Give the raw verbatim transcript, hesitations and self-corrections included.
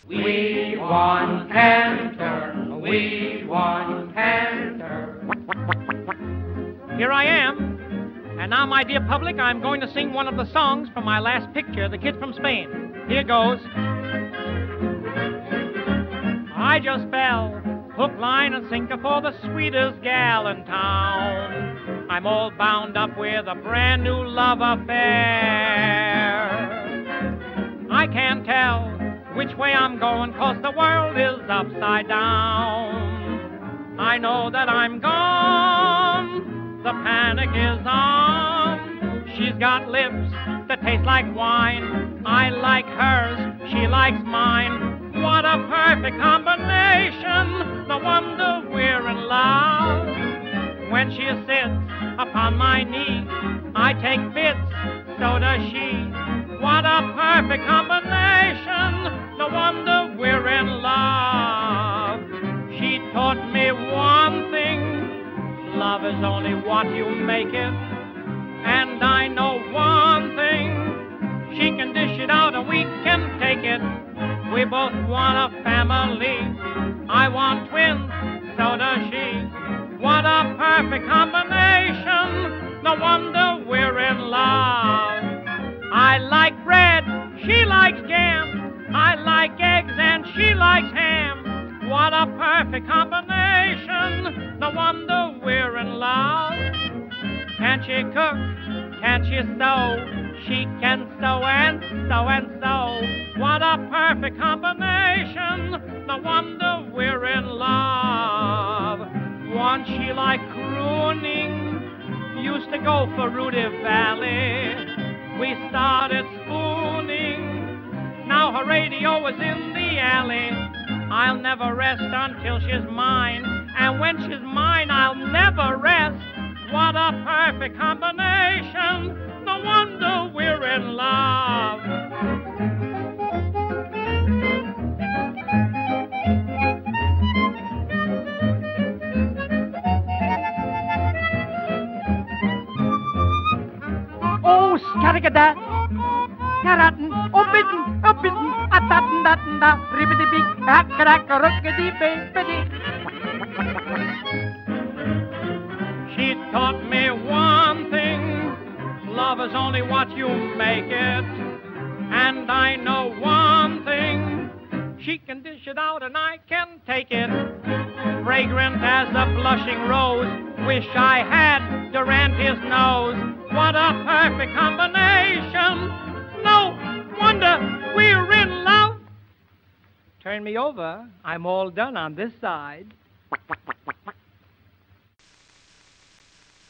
We want canter, we want canter. Here I am. And now, my dear public, I'm going to sing one of the songs from my last picture, The Kid from Spain. Here goes. I just fell, hook, line, and sinker for the sweetest gal in town. I'm all bound up with a brand new love affair. I can't tell which way I'm going, 'cause the world is upside down. I know that I'm gone, the panic is on. She's got lips that taste like wine. I like hers, she likes mine. What a perfect combination, no wonder we're in love. When she sits upon my knee, I take fits, so does she. What a perfect combination, no wonder we're in love. She taught me one thing, love is only what you make it. And I know one thing, she can dish it out and we can take it. We both want a family. I want twins, so does she. What a perfect combination, no wonder we're in love. I like bread, she likes jam. I like eggs and she likes ham. What a perfect combination, no wonder we're in love. Can she cook? Can she sew? She can sew and sew and sew. What a perfect combination, no wonder we're in love. Once she liked crooning, used to go for Rudy Valley. We started spooning, now her radio is in the alley. I'll never rest until she's mine, and when she's mine, I'll never rest. What a perfect combination, no wonder we're in love. Oh, scattergada, caratin, oh, bitten, oh, bitten, a tatten, datten, da, ribbity big, a crack, a rockety, baby. She taught me one thing, love is only what you make it. And I know one thing, she can dish it out and I can take it. Fragrant as a blushing rose, wish I had Durante's nose. What a perfect combination, no wonder we're in love. Turn me over, I'm all done on this side.